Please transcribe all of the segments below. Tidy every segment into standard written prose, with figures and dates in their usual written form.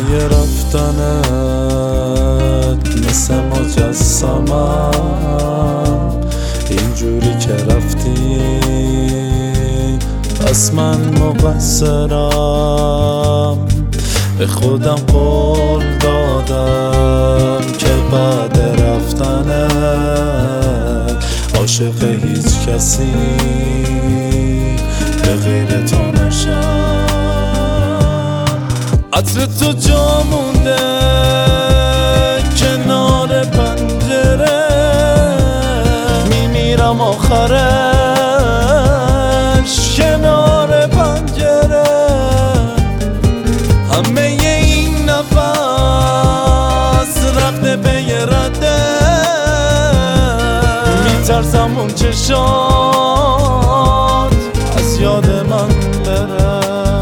پی رفتنت مثل مجسمم، اینجوری که رفتی پس من مقصرم. به خودم قول دادم که بعد رفتنت عاشق هیچ کسی به غیر تو نشم. عطر تو جا مونده کنار پنجره، میمیرم آخرش کنار پنجره. همه این نفس رفته به یه رده، میترسم اون چشات از یاد من بره.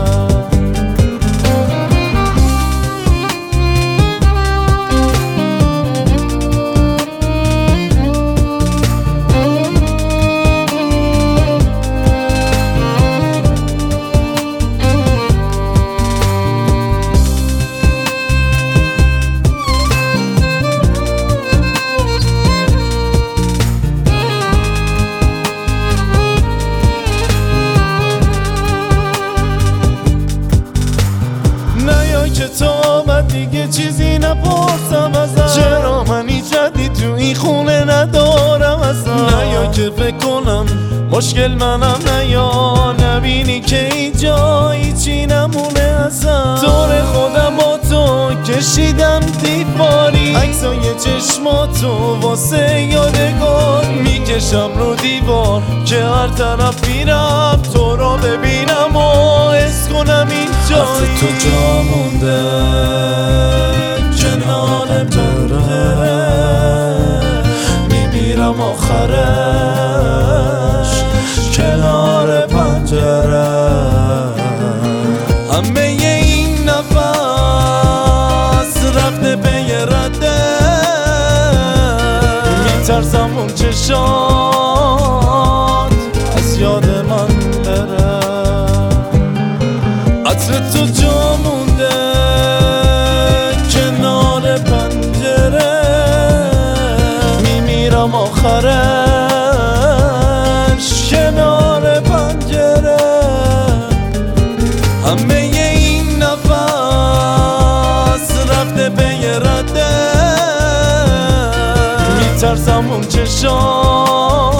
که تو آمد دیگه چیزی نپرسم ازم، چرا منی جدی تو این خونه ندارم ازم. نه یا که فکر کنم مشکل منم، نه یا نبینی که اینجا هیچی نمونه ازم. دور خودم با تو کشیدم دیواری، عکسای چشماتو واسه یادگار میکشم رو دیوار که هر طرف میرم تو رو ببینم و حس کنم اینجایی. تو جا مونده کنار پنجره، میمیرم آخرش کنار پنجره. همه این نفس رفته به یه رده، میترسم اون چشات از یاد من بره. عطر تو جا مونده کنار پنجره، میمیرم آخرش کنار پنجره. همه این نفس رفته به یه رده، میترسم اون چشات